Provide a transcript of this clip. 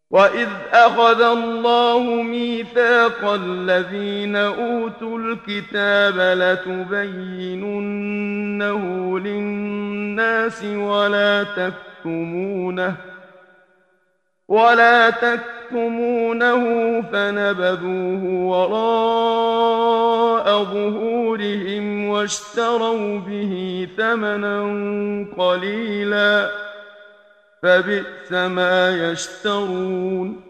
وَإِذْ أَخَذَ اللَّهُ مِيثَاقَ الَّذِينَ أُوتُوا الْكِتَابَ لَتُبَيِّنُنَّهُ لِلنَّاسِ وَلَا تَكْتُمُونَهُ فَنَبَذُوهُ وَرَاءَ ظُهُورِهِمْ وَاشْتَرَوْا بِهِ ثَمَنًا قَلِيلًا فَبِئْسَ مَا يَشْتَرُونَ